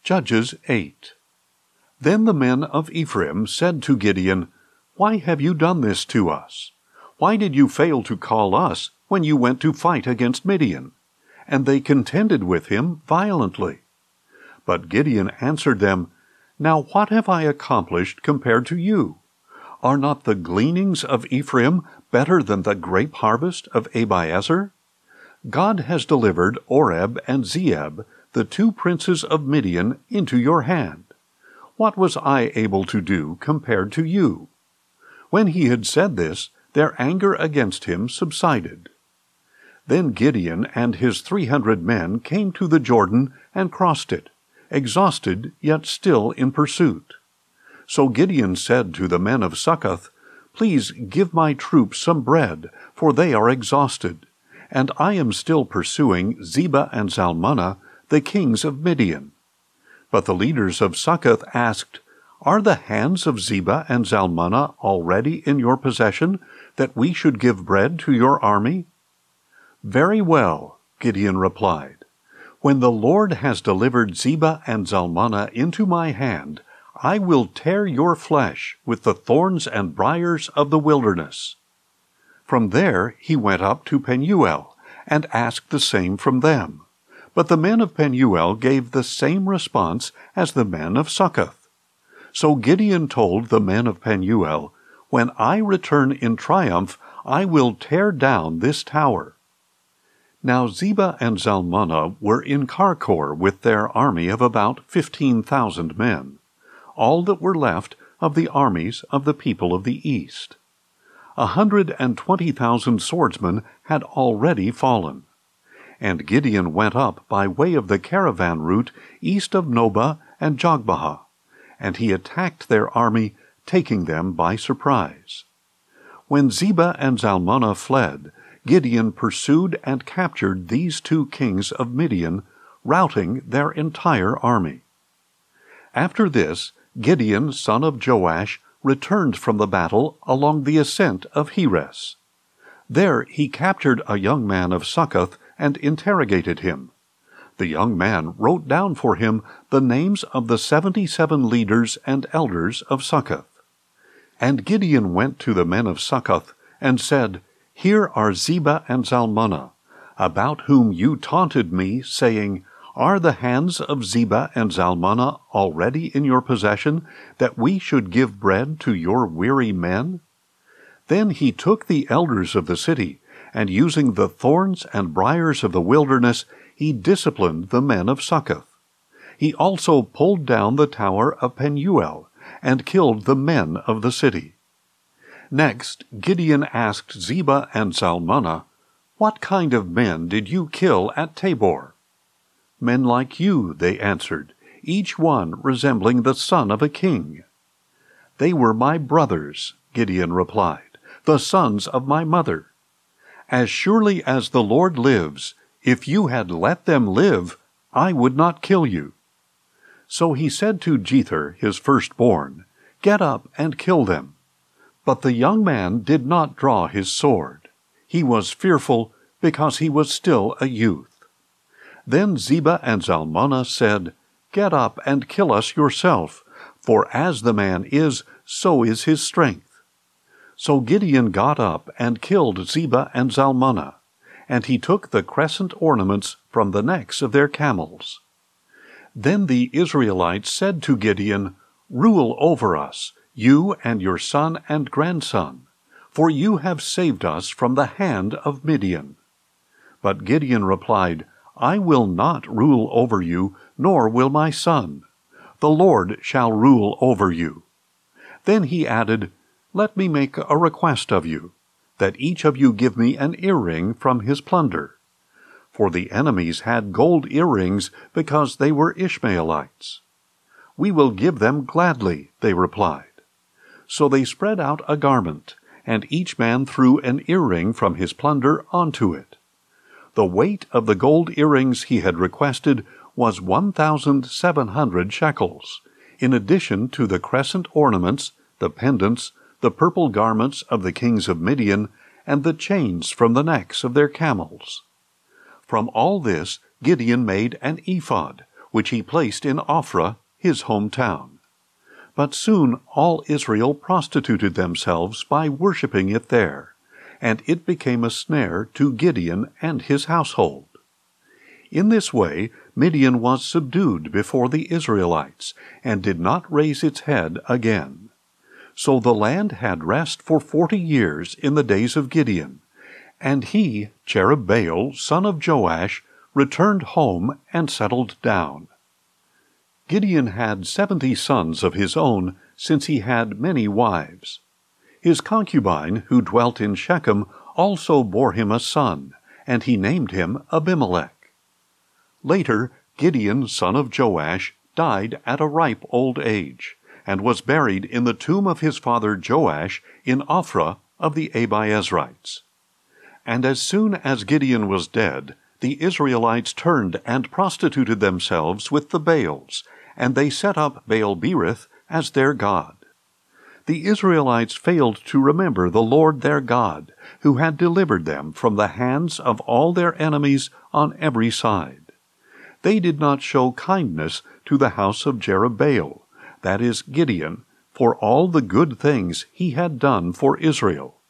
Judges 8. Then the men of Ephraim said to Gideon, "Why have you done this to us? Why did you fail to call us when you went to fight against Midian?" And they contended with him violently. But Gideon answered them, "Now what have I accomplished compared to you? Are not the gleanings of Ephraim better than the grape harvest of Abiezer? God has delivered Oreb and Zeeb, the two princes of Midian, into your hand. What was I able to do compared to you?" When he had said this, their anger against him subsided. Then Gideon and his 300 men came to the Jordan and crossed it, exhausted yet still in pursuit. So Gideon said to the men of Succoth, "Please give my troops some bread, for they are exhausted, and I am still pursuing Zebah and Zalmunna, the kings of Midian." But the leaders of Succoth asked, "Are the hands of Zebah and Zalmunna already in your possession, that we should give bread to your army?" "Very well," Gideon replied. "When the Lord has delivered Zebah and Zalmunna into my hand, I will tear your flesh with the thorns and briars of the wilderness." From there he went up to Penuel, and asked the same from them. But the men of Penuel gave the same response as the men of Succoth. So Gideon told the men of Penuel, "When I return in triumph, I will tear down this tower." Now Zebah and Zalmunna were in Karkor with their army of about 15,000 men, all that were left of the armies of the people of the east. 120,000 swordsmen had already fallen. And Gideon went up by way of the caravan route east of Nobah and Jogbehah, and he attacked their army, taking them by surprise. When Zebah and Zalmunna fled, Gideon pursued and captured these two kings of Midian, routing their entire army. After this, Gideon, son of Joash, returned from the battle along the ascent of Heres. There he captured a young man of Succoth and interrogated him. The young man wrote down for him the names of the 77 leaders and elders of Succoth. And Gideon went to the men of Succoth and said, "Here are Zebah and Zalmunna, about whom you taunted me, saying, 'Are the hands of Zebah and Zalmunna already in your possession, that we should give bread to your weary men?' Then he took the elders of the city, and using the thorns and briars of the wilderness, he disciplined the men of Succoth. He also pulled down the tower of Penuel, and killed the men of the city." Next, Gideon asked Zebah and Zalmunna, "What kind of men did you kill at Tabor?" "Men like you," they answered, "each one resembling the son of a king." "They were my brothers," Gideon replied, "the sons of my mother. As surely as the Lord lives, if you had let them live, I would not kill you." So he said to Jether, his firstborn, "Get up and kill them." But the young man did not draw his sword. He was fearful, because he was still a youth. Then Zebah and Zalmunna said, "Get up and kill us yourself, for as the man is, so is his strength." So Gideon got up and killed Zebah and Zalmunna, and he took the crescent ornaments from the necks of their camels. Then the Israelites said to Gideon, "Rule over us, you and your son and grandson, for you have saved us from the hand of Midian." But Gideon replied, "I will not rule over you, nor will my son. The Lord shall rule over you." Then he added, "Let me make a request of you, that each of you give me an earring from his plunder." For the enemies had gold earrings because they were Ishmaelites. "We will give them gladly," they replied. So they spread out a garment, and each man threw an earring from his plunder onto it. The weight of the gold earrings he had requested was 1,700 shekels, in addition to the crescent ornaments, the pendants, the purple garments of the kings of Midian, and the chains from the necks of their camels. From all this Gideon made an ephod, which he placed in Ophrah, his hometown. But soon all Israel prostituted themselves by worshipping it there, and it became a snare to Gideon and his household. In this way Midian was subdued before the Israelites, and did not raise its head again. So the land had rest for 40 years in the days of Gideon, and he, Jerubbaal, son of Joash, returned home and settled down. Gideon had 70 sons of his own, since he had many wives. His concubine, who dwelt in Shechem, also bore him a son, and he named him Abimelech. Later, Gideon, son of Joash, died at a ripe old age, and was buried in the tomb of his father Joash in Ophrah of the Abiezrites. And as soon as Gideon was dead, the Israelites turned and prostituted themselves with the Baals, and they set up Baal-berith as their god. The Israelites failed to remember the Lord their God, who had delivered them from the hands of all their enemies on every side. They did not show kindness to the house of Jerubbaal, that is Gideon, for all the good things he had done for Israel.